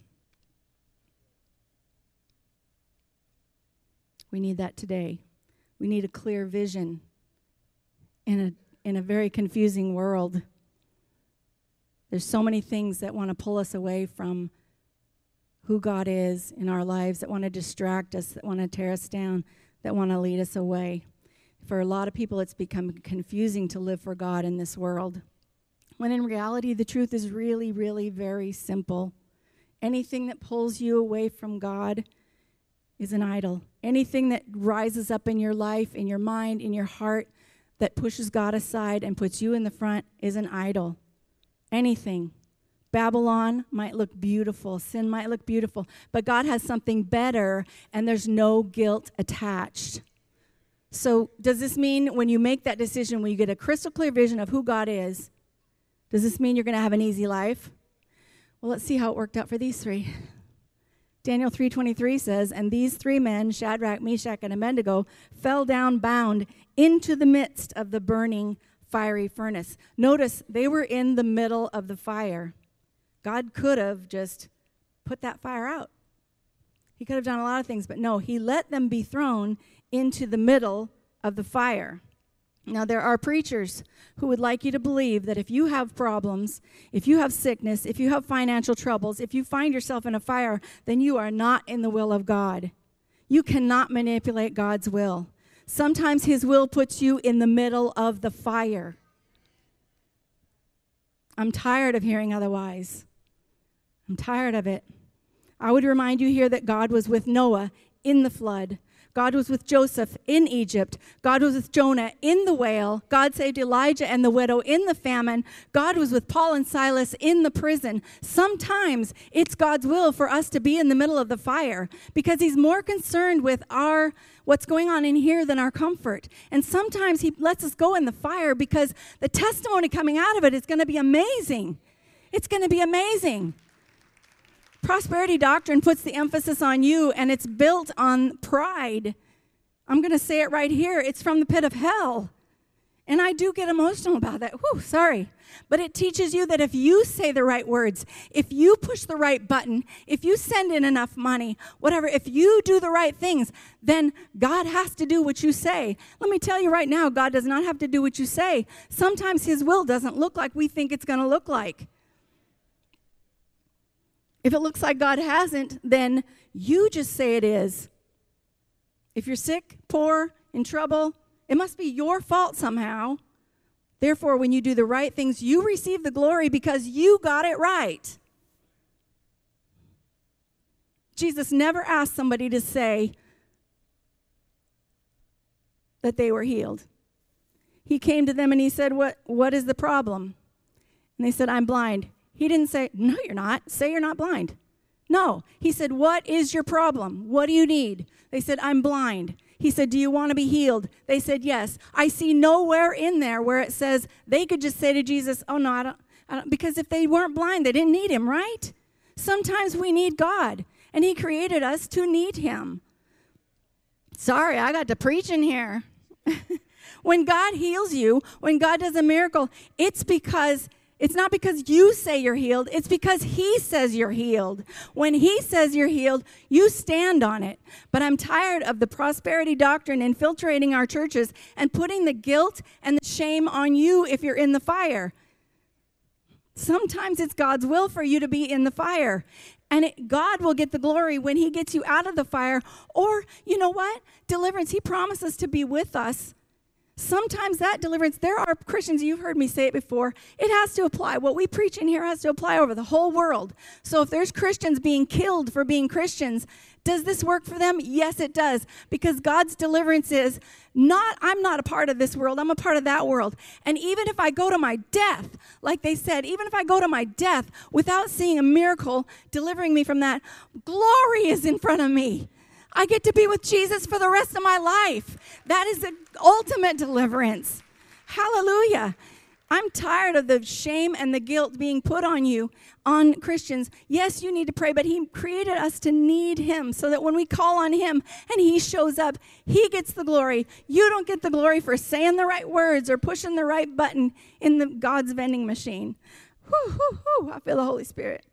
B: We need that today. We need a clear vision in a very confusing world. There's so many things that want to pull us away from who God is in our lives, that want to distract us, that want to tear us down, that want to lead us away. For a lot of people, it's become confusing to live for God in this world, when in reality, the truth is really, really very simple. Anything that pulls you away from God is an idol. Anything that rises up in your life, in your mind, in your heart, that pushes God aside and puts you in the front is an idol. Anything. Babylon might look beautiful. Sin might look beautiful. But God has something better, and there's no guilt attached. So does this mean when you make that decision, when you get a crystal clear vision of who God is, does this mean you're going to have an easy life? Well, let's see how it worked out for these three. Daniel 3:23 says, and these three men, Shadrach, Meshach, and Abednego, fell down bound into the midst of the burning fiery furnace. Notice they were in the middle of the fire. God could have just put that fire out. He could have done a lot of things, but no, he let them be thrown into the middle of the fire. Now, there are preachers who would like you to believe that if you have problems, if you have sickness, if you have financial troubles, if you find yourself in a fire, then you are not in the will of God. You cannot manipulate God's will. Sometimes his will puts you in the middle of the fire. I'm tired of hearing otherwise. I'm tired of it. I would remind you here that God was with Noah in the flood. God was with Joseph in Egypt. God was with Jonah in the whale. God saved Elijah and the widow in the famine. God was with Paul and Silas in the prison. Sometimes it's God's will for us to be in the middle of the fire because he's more concerned with what's going on in here than our comfort. And sometimes he lets us go in the fire because the testimony coming out of it is going to be amazing. It's going to be amazing. Prosperity doctrine puts the emphasis on you, and it's built on pride. I'm going to say it right here. It's from the pit of hell. And I do get emotional about that. Whew, sorry. But it teaches you that if you say the right words, if you push the right button, if you send in enough money, whatever, if you do the right things, then God has to do what you say. Let me tell you right now, God does not have to do what you say. Sometimes his will doesn't look like we think it's going to look like. If it looks like God hasn't, then you just say it is. If you're sick, poor, in trouble, it must be your fault somehow. Therefore, when you do the right things, you receive the glory because you got it right. Jesus never asked somebody to say that they were healed. He came to them and he said, what is the problem? And they said, I'm blind. He didn't say, no, you're not. Say you're not blind. No. He said, what is your problem? What do you need? They said, I'm blind. He said, do you want to be healed? They said, yes. I see nowhere in there where it says they could just say to Jesus, oh, no, I don't, because if they weren't blind, they didn't need him, right? Sometimes we need God, and he created us to need him. Sorry, I got to preach in here. When God heals you, when God does a miracle, it's not because you say you're healed. It's because he says you're healed. When he says you're healed, you stand on it. But I'm tired of the prosperity doctrine infiltrating our churches and putting the guilt and the shame on you if you're in the fire. Sometimes it's God's will for you to be in the fire. And God will get the glory when he gets you out of the fire. Or, you know what? Deliverance, he promises to be with us. Sometimes that deliverance, there are Christians, you've heard me say it before, it has to apply. What we preach in here has to apply over the whole world. So if there's Christians being killed for being Christians, does this work for them? Yes, it does. Because God's deliverance is I'm not a part of this world, I'm a part of that world. And even if I go to my death, like they said, even if I go to my death without seeing a miracle delivering me from that, glory is in front of me. I get to be with Jesus for the rest of my life. That is the ultimate deliverance. Hallelujah. I'm tired of the shame and the guilt being put on you, on Christians. Yes, you need to pray, but he created us to need him so that when we call on him and he shows up, he gets the glory. You don't get the glory for saying the right words or pushing the right button in the God's vending machine. Whew, whew, whew. I feel the Holy Spirit.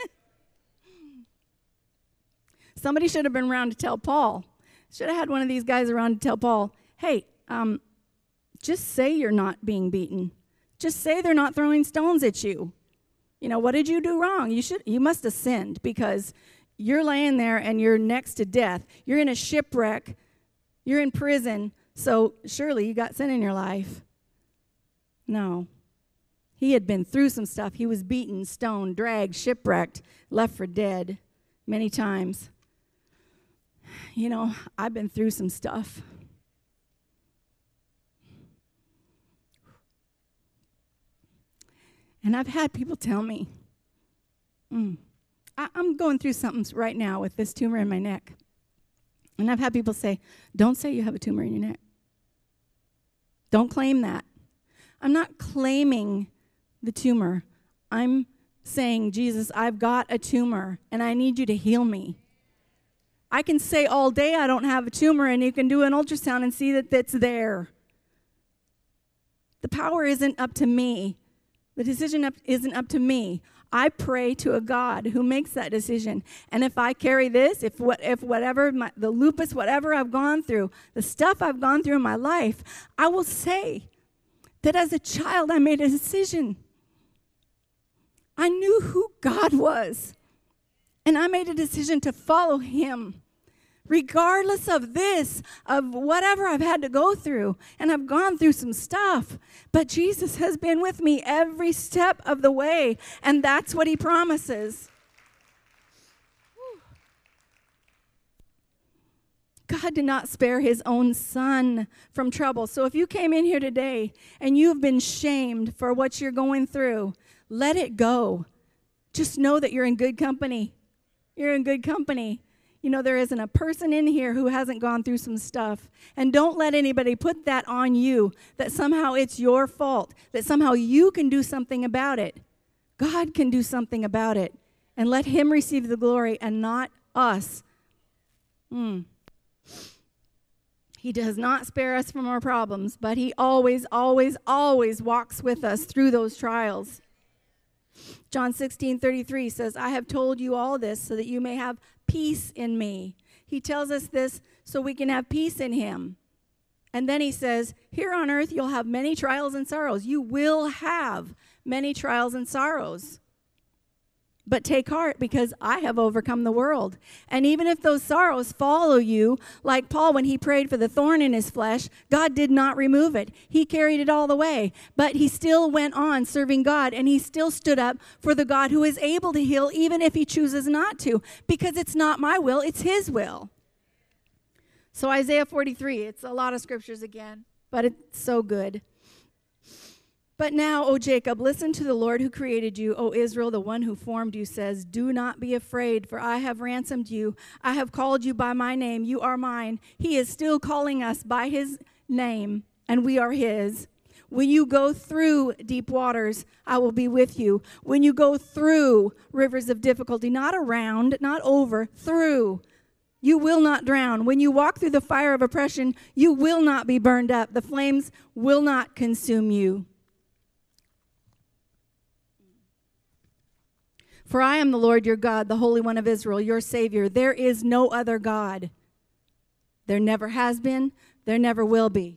B: Somebody should have been around to tell Paul. Should have had one of these guys around to tell Paul, hey, just say you're not being beaten. Just say they're not throwing stones at you. You know, what did you do wrong? You must have sinned because you're laying there and you're next to death. You're in a shipwreck. You're in prison. So surely you got sin in your life. No. He had been through some stuff. He was beaten, stoned, dragged, shipwrecked, left for dead many times. You know, I've been through some stuff. And I've had people tell me, I'm going through something right now with this tumor in my neck. And I've had people say, don't say you have a tumor in your neck. Don't claim that. I'm not claiming the tumor. I'm saying, Jesus, I've got a tumor, and I need you to heal me. I can say all day I don't have a tumor, and you can do an ultrasound and see that it's there. The power isn't up to me. The decision isn't up to me. I pray to a God who makes that decision. And if I carry this, if whatever, the lupus, whatever I've gone through, the stuff I've gone through in my life, I will say that as a child I made a decision. I knew who God was. And I made a decision to follow him. Regardless of this, of whatever I've had to go through, and I've gone through some stuff, but Jesus has been with me every step of the way, and that's what he promises. Whew. God did not spare his own son from trouble. So if you came in here today and you've been shamed for what you're going through, let it go. Just know that you're in good company. You're in good company. You know, there isn't a person in here who hasn't gone through some stuff. And don't let anybody put that on you, that somehow it's your fault, that somehow you can do something about it. God can do something about it. And let him receive the glory and not us. He does not spare us from our problems, but he always, always, always walks with us through those trials. John 16:33 says, I have told you all this so that you may have peace in me. He tells us this so we can have peace in him. And then he says, here on earth you'll have many trials and sorrows. You will have many trials and sorrows. But take heart, because I have overcome the world. And even if those sorrows follow you, like Paul when he prayed for the thorn in his flesh, God did not remove it. He carried it all the way. But he still went on serving God, and he still stood up for the God who is able to heal, even if he chooses not to, because it's not my will, it's his will. So Isaiah 43, it's a lot of scriptures again, but it's so good. But now, O Jacob, listen to the Lord who created you. O Israel, the one who formed you, says, do not be afraid, for I have ransomed you. I have called you by my name. You are mine. He is still calling us by his name, and we are his. When you go through deep waters, I will be with you. When you go through rivers of difficulty, not around, not over, through, you will not drown. When you walk through the fire of oppression, you will not be burned up. The flames will not consume you. For I am the Lord your God, the Holy One of Israel, your Savior. There is no other God. There never has been, there never will be.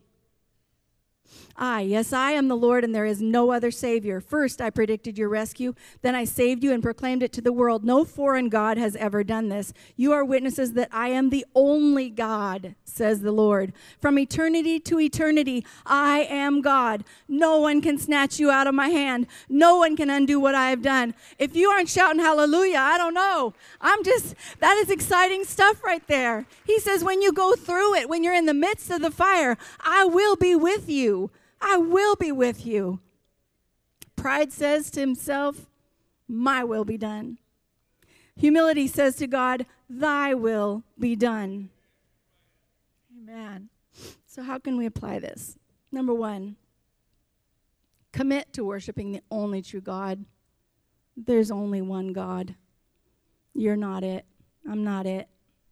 B: Yes, I am the Lord, and there is no other Savior. First, I predicted your rescue. Then I saved you and proclaimed it to the world. No foreign God has ever done this. You are witnesses that I am the only God, says the Lord. From eternity to eternity, I am God. No one can snatch you out of my hand. No one can undo what I have done. If you aren't shouting hallelujah, I don't know. That is exciting stuff right there. He says, when you go through it, when you're in the midst of the fire, I will be with you. I will be with you. Pride says to himself, my will be done. Humility says to God, thy will be done. Amen. So how can we apply this? Number one, commit to worshiping the only true God. There's only one God. You're not it. I'm not it.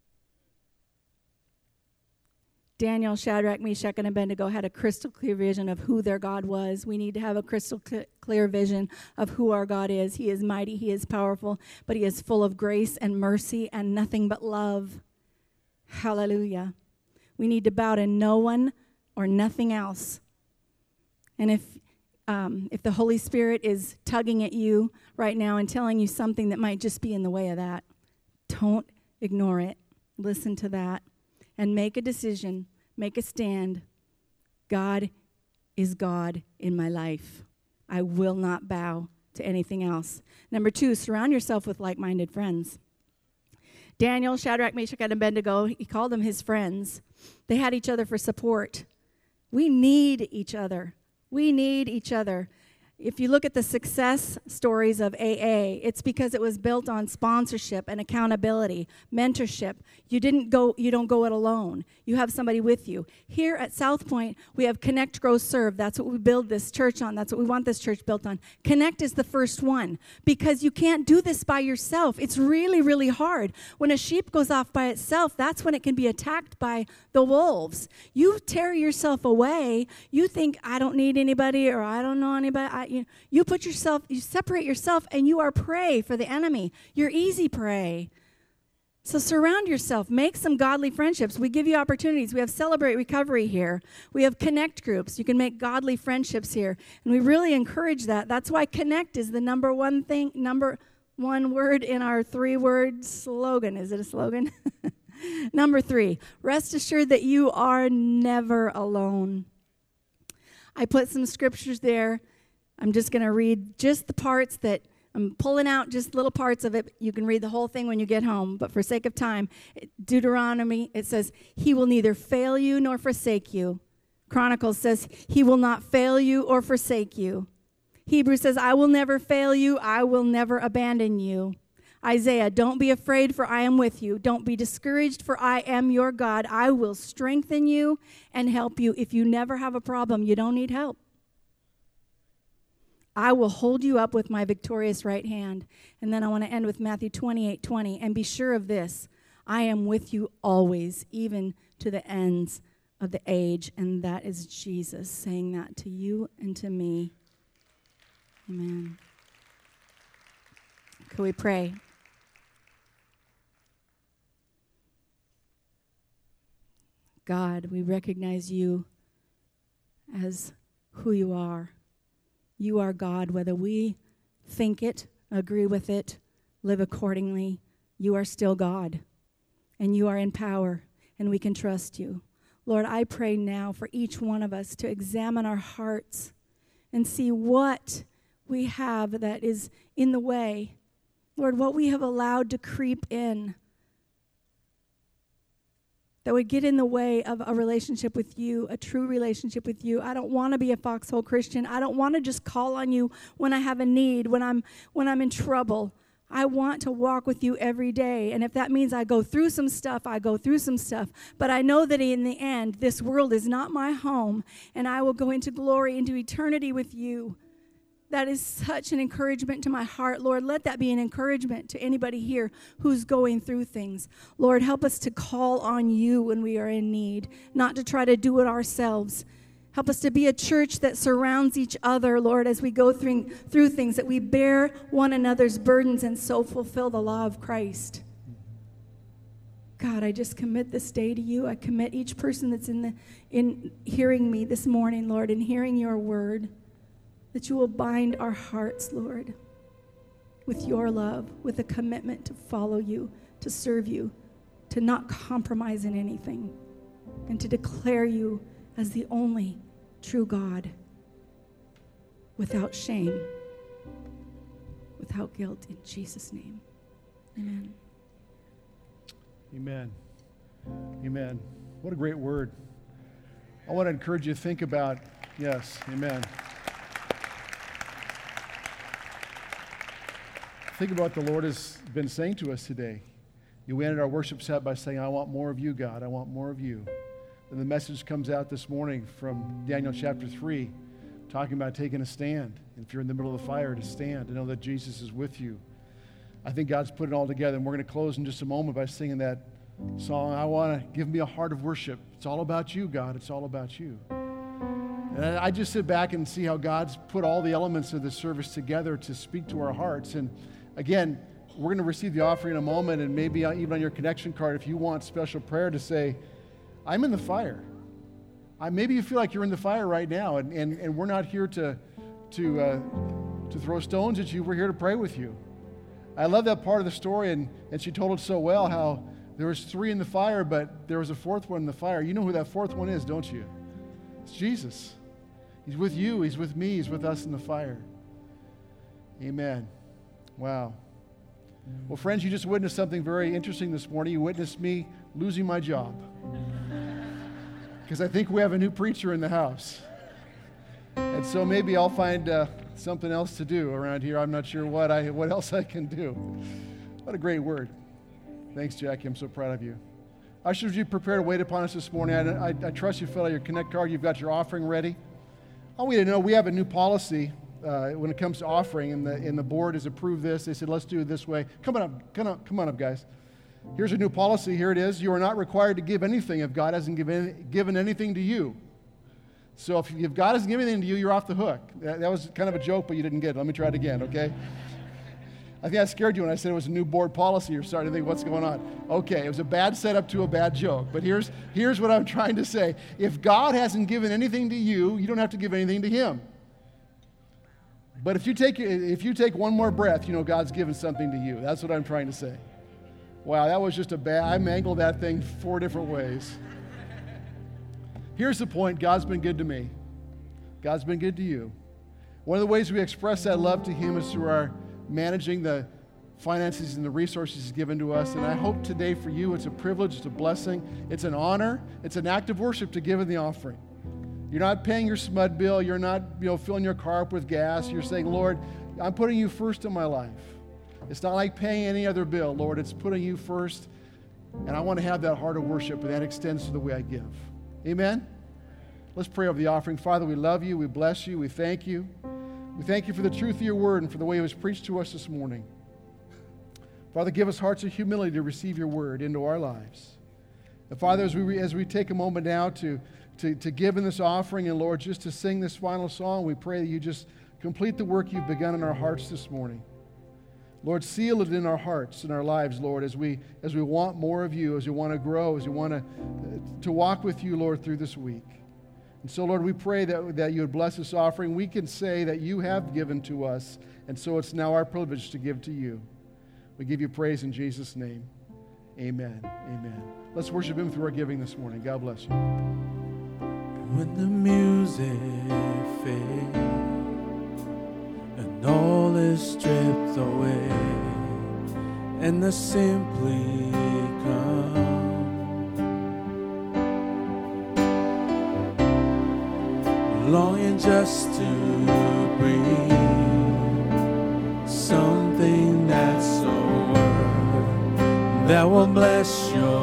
B: Daniel, Shadrach, Meshach, and Abednego had a crystal clear vision of who their God was. We need to have a crystal clear vision of who our God is. He is mighty, he is powerful, but he is full of grace and mercy and nothing but love. Hallelujah. We need to bow to no one or nothing else. And if the Holy Spirit is tugging at you right now and telling you something that might just be in the way of that, don't ignore it. Listen to that. And make a decision, make a stand. God is God in my life. I will not bow to anything else. Number two, surround yourself with like-minded friends. Daniel, Shadrach, Meshach, and Abednego, he called them his friends. They had each other for support. We need each other. We need each other. If you look at the success stories of AA, it's because it was built on sponsorship and accountability, mentorship. You don't go it alone. You have somebody with you. Here at South Point, we have Connect, Grow, Serve. That's what we build this church on. That's what we want this church built on. Connect is the first one because you can't do this by yourself. It's really, really hard. When a sheep goes off by itself, that's when it can be attacked by the wolves. You tear yourself away. You think, I don't need anybody or I don't know anybody. You separate yourself, and you are prey for the enemy. You're easy prey. So surround yourself. Make some godly friendships. We give you opportunities. We have Celebrate Recovery here. We have Connect groups. You can make godly friendships here, and we really encourage that. That's why Connect is the number one word in our 3-word slogan. Is it a slogan? Number 3, rest assured that you are never alone. I put some scriptures there. I'm just going to read just the parts that I'm pulling out just little parts of it. You can read the whole thing when you get home, but for sake of time, Deuteronomy, it says, he will neither fail you nor forsake you. Chronicles says, he will not fail you or forsake you. Hebrews says, I will never fail you. I will never abandon you. Isaiah, don't be afraid, for I am with you. Don't be discouraged, for I am your God. I will strengthen you and help you. If you never have a problem, you don't need help. I will hold you up with my victorious right hand. And then I want to end with Matthew 28:20. And be sure of this, I am with you always, even to the ends of the age. And that is Jesus saying that to you and to me. Amen. Could we pray? God, we recognize you as who you are. You are God, whether we think it, agree with it, live accordingly. You are still God, and you are in power, and we can trust you. Lord, I pray now for each one of us to examine our hearts and see what we have that is in the way. Lord, what we have allowed to creep in that would get in the way of a relationship with you, a true relationship with you. I don't want to be a foxhole Christian. I don't want to just call on you when I have a need, when I'm in trouble. I want to walk with you every day. And if that means I go through some stuff, I go through some stuff. But I know that in the end, this world is not my home, and I will go into glory, into eternity with you. That is such an encouragement to my heart. Lord, let that be an encouragement to anybody here who's going through things. Lord, help us to call on you when we are in need, not to try to do it ourselves. Help us to be a church that surrounds each other, Lord, as we go through things, that we bear one another's burdens and so fulfill the law of Christ. God, I just commit this day to you. I commit each person that's in hearing me this morning, Lord, and hearing your word. That you will bind our hearts, Lord, with your love, with a commitment to follow you, to serve you, to not compromise in anything, and to declare you as the only true God, without shame, without guilt, in Jesus' name. Amen.
A: Amen. Amen. What a great word. I want to encourage you to think about, yes, amen. Think about what the Lord has been saying to us today. We ended our worship set by saying, I want more of you, God. I want more of you. And the message comes out this morning from Daniel chapter 3, talking about taking a stand. If you're in the middle of the fire, to stand, to know that Jesus is with you. I think God's put it all together, and we're going to close in just a moment by singing that song, I want to give me a heart of worship. It's all about you, God. It's all about you. And I just sit back and see how God's put all the elements of this service together to speak to our hearts. And again, we're going to receive the offering in a moment, and maybe even on your connection card, if you want special prayer to say, I'm in the fire. Maybe you feel like you're in the fire right now, and we're not here to throw stones at you. We're here to pray with you. I love that part of the story, and she told it so well, how there was 3 in the fire, but there was a 4th one in the fire. You know who that 4th one is, don't you? It's Jesus. He's with you. He's with me. He's with us in the fire. Amen. Wow. Well, friends, you just witnessed something very interesting this morning. You witnessed me losing my job. Because I think we have a new preacher in the house. And so maybe I'll find something else to do around here. I'm not sure what else I can do. What a great word. Thanks, Jackie. I'm so proud of you. Ushers, you prepared to wait upon us this morning. I trust you fill out your Connect card. You've got your offering ready. I want you to know we have a new policy when it comes to offering, and the board has approved this. They said, let's do it this way. Come on up, guys. Here's a new policy. Here it is. You are not required to give anything if God hasn't given anything to you. So if God hasn't given anything to you, you're off the hook. That was kind of a joke, but you didn't get it. Let me try it again, okay? I think I scared you when I said it was a new board policy. You're starting to think, what's going on? Okay, it was a bad setup to a bad joke. But here's what I'm trying to say. If God hasn't given anything to you, you don't have to give anything to him. But if you take one more breath, you know God's given something to you. That's what I'm trying to say. Wow, that was just I mangled that thing 4 different ways. Here's the point. God's been good to me. God's been good to you. One of the ways we express that love to him is through our managing the finances and the resources He's given to us. And I hope today for you it's a privilege, it's a blessing, it's an honor, it's an act of worship to give in the offering. You're not paying your SMUD bill, you're not filling your car up with gas. You're saying, Lord, I'm putting you first in my life. It's not like paying any other bill, Lord, it's putting you first. And I want to have that heart of worship, and that extends to the way I give. Amen? Let's pray over the offering. Father, we love you, we bless you, we thank you. We thank you for the truth of your word and for the way it was preached to us this morning. Father, give us hearts of humility to receive your word into our lives. And Father, as we take a moment now to give in this offering, and Lord, just to sing this final song, we pray that you just complete the work you've begun in our hearts this morning. Lord, seal it in our hearts and our lives, Lord, as we want more of you, as we want to grow, as we want to walk with you, Lord, through this week. And so, Lord, we pray that you would bless this offering. We can say that you have given to us, and so it's now our privilege to give to you. We give you praise in Jesus' name. Amen. Amen. Let's worship him through our giving this morning. God bless you.
C: When the music fades and all is stripped away and the simply come, longing just to breathe something that's so worth that will bless your